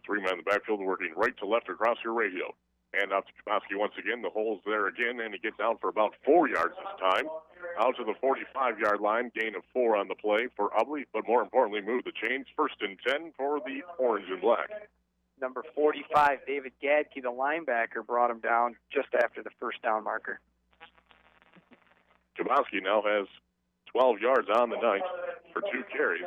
Three men in the backfield working right to left across your radio. And out to Chbosky once again. The hole's there again, and he gets out for about 4 yards this time. Out to the 45-yard line, gain of 4 on the play for Ubley, but more importantly, move the chains. 1st and 10 for the orange and black. Number 45, David Gadke, the linebacker, brought him down just after the first down marker. Chbosky now has 12 yards on the night for 2 carries.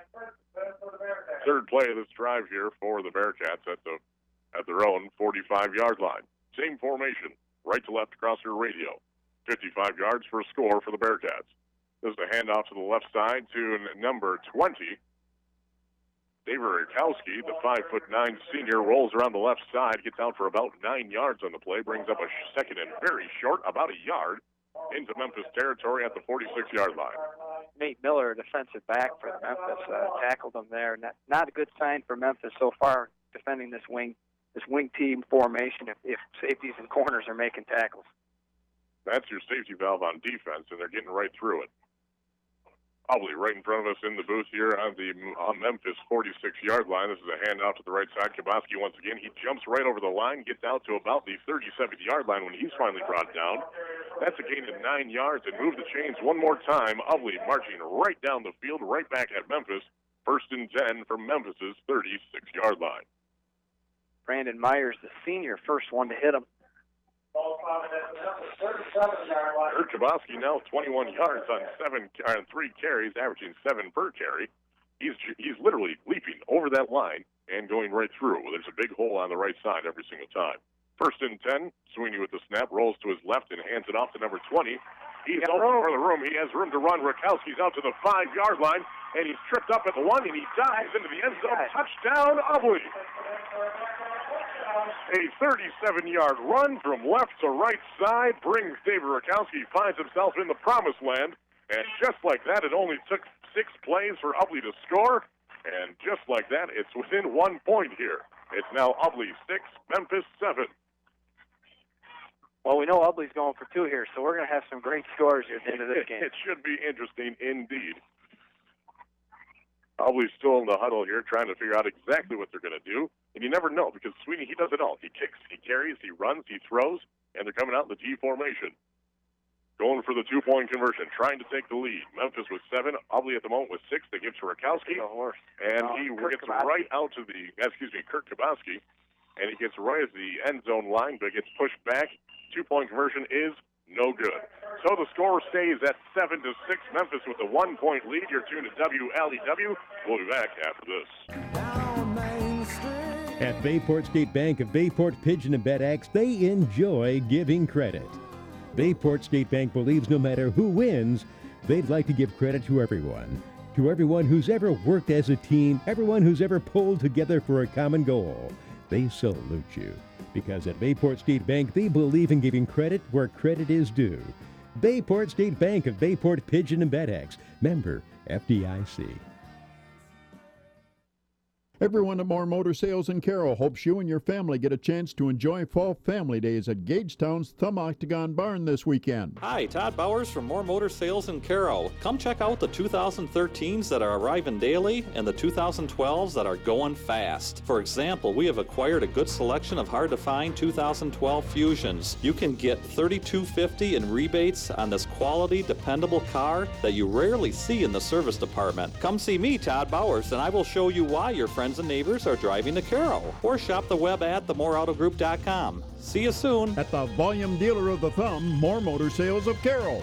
Third play of this drive here for the Bearcats at their own 45-yard line. Same formation, right to left across your radio. 55 yards for a score for the Bearcats. This is a handoff to the left side to number 20. David Rakowski, the 5'9" senior, rolls around the left side, gets out for about 9 yards on the play, brings up a second and very short, about a yard, into Memphis territory at the 46-yard line. Nate Miller, defensive back for Memphis, tackled him there. Not a good sign for Memphis so far, defending this wing team formation if safeties and corners are making tackles. That's your safety valve on defense, and they're getting right through it. Ubley right in front of us in the booth here on the Memphis 46-yard line. This is a handoff to the right side. Chbosky once again. He jumps right over the line, gets out to about the 37-yard line when he's finally brought down. That's a gain of 9 yards, and move the chains one more time. Ubley marching right down the field, right back at Memphis. 1st and 10 from Memphis's 36-yard line. Brandon Myers, the senior, first one to hit him. Kurt Chbosky now 21 yards on 3 carries, averaging 7 per carry. He's literally leaping over that line and going right through. There's a big hole on the right side every single time. 1st and 10, Sweeney with the snap, rolls to his left and hands it off to number 20. He's open for the room. He has room to run. Rakowski's out to the 5-yard line, and he's tripped up at the 1, and he dives into the end zone. Touchdown, Ubley. A 37-yard run from left to right side brings David Rakowski, finds himself in the promised land, and just like that, it only took 6 plays for Ubley to score, and just like that, it's within 1 point here. It's now Ubley 6, Memphis 7. Well, we know Ubley's going for 2 here, so we're going to have some great scores here at the end of this game. It should be interesting indeed. Ubley's still in the huddle here, trying to figure out exactly what they're going to do. And you never know, because Sweeney, he does it all. He kicks, he carries, he runs, he throws, and they're coming out in the T formation. Going for the 2-point conversion, trying to take the lead. Memphis with 7, Ubley at the moment with 6. They give to Rakowski, and he gets right out to Kurt Chbosky, and he gets right at the end zone line, but gets pushed back. 2-point conversion is no good. So the score stays at 7-6. Memphis with a 1-point lead. You're tuned to WLEW. We'll be back after this. At Bayport State Bank of Bayport Pigeon and Bet Axe, they enjoy giving credit. Bayport State Bank believes no matter who wins, they'd like to give credit to everyone. To everyone who's ever worked as a team, everyone who's ever pulled together for a common goal. They salute you. Because at Bayport State Bank, they believe in giving credit where credit is due. Bayport State Bank of Bayport Pigeon and Bet Axe, member FDIC. Everyone at Moore Motor Sales in Carroll hopes you and your family get a chance to enjoy Fall Family Days at Gagetown's Thumb Octagon Barn this weekend. Hi, Todd Bowers from Moore Motor Sales in Carroll. Come check out the 2013s that are arriving daily and the 2012s that are going fast. For example, we have acquired a good selection of hard-to-find 2012 Fusions. You can get $3,250 in rebates on this quality, dependable car that you rarely see in the service department. Come see me, Todd Bowers, and I will show you why your friends and neighbors are driving to Carroll. Or shop the web at themoreautogroup.com. See you soon at the volume dealer of the Thumb, Moore Motor Sales of Carroll.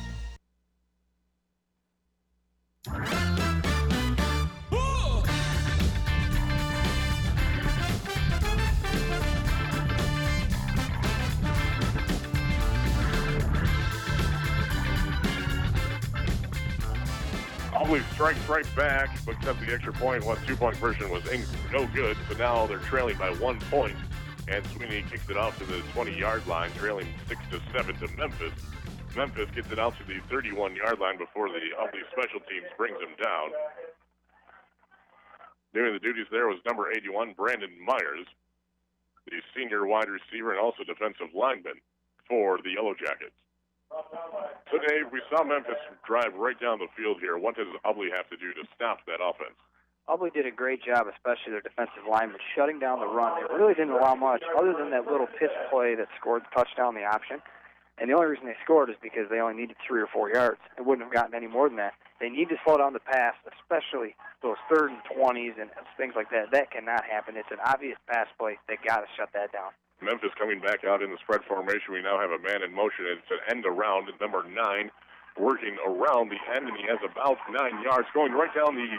Ubley strikes right back, but because the extra point, 2-point conversion was no good, so now they're trailing by 1 point, and Sweeney kicks it out to the 20-yard line, trailing 6-7 to Memphis. Memphis gets it out to the 31-yard line before the Ubley special teams brings him down. Doing the duties there was number 81, Brandon Myers, the senior wide receiver and also defensive lineman for the Yellow Jackets. Today, we saw Memphis drive right down the field here. What does Ubley have to do to stop that offense? Ubley did a great job, especially their defensive linemen, shutting down the run. They really didn't allow much other than that little piss play that scored the touchdown, the option. And the only reason they scored is because they only needed 3 or 4 yards. They wouldn't have gotten any more than that. They need to slow down the pass, especially those 3rd and 20s and things like that. That cannot happen. It's an obvious pass play. They got to shut that down. Memphis coming back out in the spread formation. We now have a man in motion. It's an end around at number 9, working around the end, and he has about 9 yards, going right down the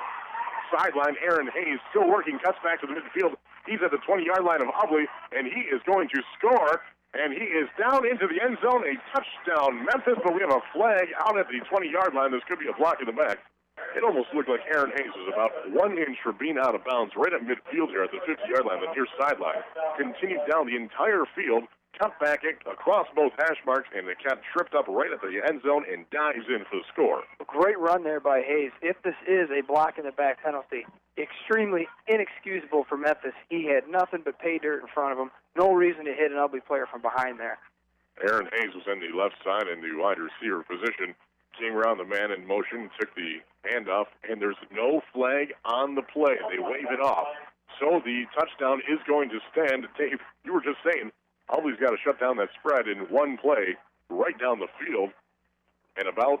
sideline. Aaron Hayes still working, cuts back to the midfield. He's at the 20-yard line of Ubley, and he is going to score, and he is down into the end zone. A touchdown, Memphis, but we have a flag out at the 20-yard line. This could be a block in the back. It almost looked like Aaron Hayes was about 1 inch from being out of bounds right at midfield here at the 50-yard line, the near sideline. Continued down the entire field, cut back across both hash marks, and the cat tripped up right at the end zone and dives in for the score. A great run there by Hayes. If this is a block in the back penalty, extremely inexcusable for Memphis. He had nothing but pay dirt in front of him. No reason to hit an Ubley player from behind there. Aaron Hayes was in the left side in the wide receiver position. Came around the man in motion, took the handoff, and there's no flag on the play. They wave it off. So the touchdown is going to stand. Dave, you were just saying, Ubley's got to shut down that spread in one play right down the field. And about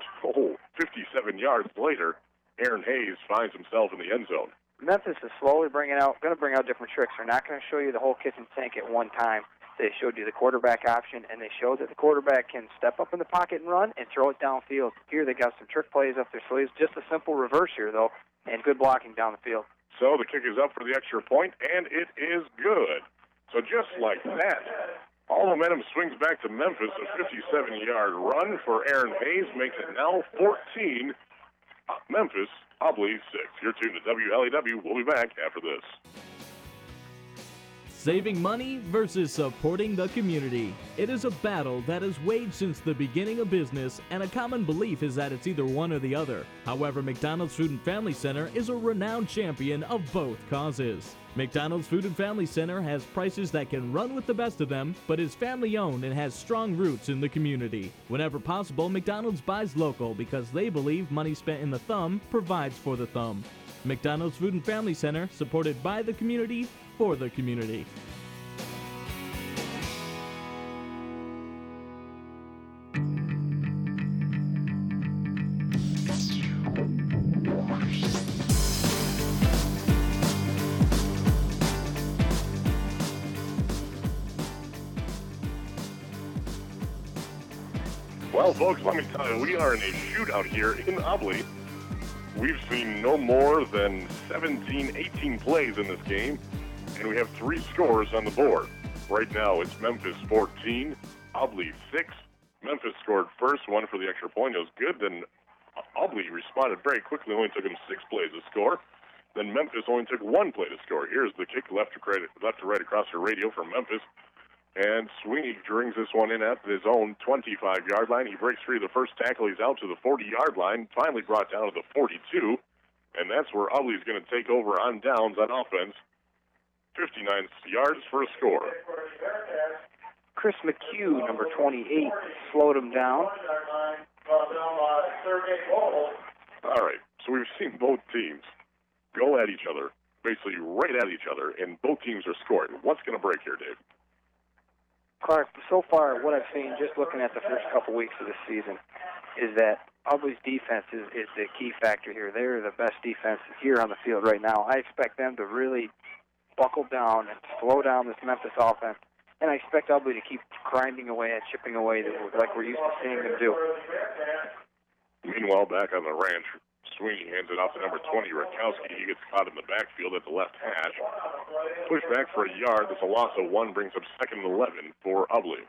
57 yards later, Aaron Hayes finds himself in the end zone. Memphis is slowly going to bring out different tricks. They're not going to show you the whole kitchen sink at one time. They showed you the quarterback option, and they showed that the quarterback can step up in the pocket and run and throw it downfield. Here they got some trick plays up their sleeves. Just a simple reverse here, though, and good blocking down the field. So the kick is up for the extra point, and it is good. So just like that, all momentum swings back to Memphis. A 57-yard run for Aaron Hayes makes it now 14. Memphis, Ubley 6. You're tuned to WLEW. We'll be back after this. Saving money versus supporting the community. It is a battle that has waged since the beginning of business, and a common belief is that it's either one or the other. However, McDonald's Food and Family Center is a renowned champion of both causes. McDonald's Food and Family Center has prices that can run with the best of them, but is family-owned and has strong roots in the community. Whenever possible, McDonald's buys local because they believe money spent in the thumb provides for the thumb. McDonald's Food and Family Center, supported by the community, for the community. Well, folks, let me tell you, we are in a shootout here in Ubley. We've seen no more than 17, 18 plays in this game, and we have 3 scores on the board. Right now, it's Memphis 14, Ubley 6. Memphis scored first, one for the extra point. It was good. Then Ubley responded very quickly. Only took him 6 plays to score. Then Memphis only took 1 play to score. Here's the kick left to right across the radio from Memphis. And Sweeney brings this one in at his own 25-yard line. He breaks free of the first tackle. He's out to the 40-yard line, finally brought down to the 42. And that's where Ubley's going to take over on downs on offense. 59 yards for a score. Chris McHugh, number 28, slowed him down. All right, so we've seen both teams go at each other, basically right at each other, and both teams are scoring. What's going to break here, Dave? Clark, so far what I've seen, just looking at the first couple weeks of the season, is that Ubley's defense is the key factor here. They're the best defense here on the field right now. I expect them to really buckle down and slow down this Memphis offense, and I expect Ubley to keep grinding away and chipping away like we're used to seeing them do. Meanwhile, back on the ranch, Sweeney hands it off to number 20, Rakowski. He gets caught in the backfield at the left hash. Push back for a yard. That's a loss of 1, brings up 2nd and 11 for Ubley.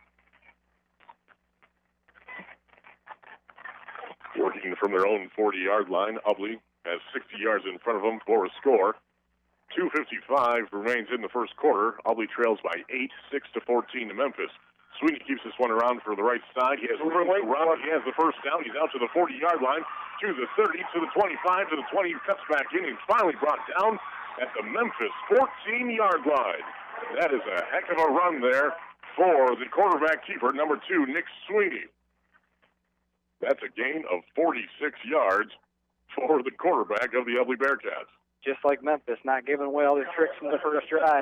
Working from their own 40-yard line, Ubley has 60 yards in front of them for a score. 2:55 remains in the first quarter. Ubley trails by 8, 6-14 to Memphis. Sweeney keeps this one around for the right side. He has around. He has the first down. He's out to the 40-yard line, to the 30, to the 25, to the 20. Cuts back in. He's finally brought down at the Memphis 14-yard line. That is a heck of a run there for the quarterback keeper, number 2, Nick Sweeney. That's a gain of 46 yards for the quarterback of the Ubley Bearcats. just like Memphis, not giving away all their tricks from the first drive.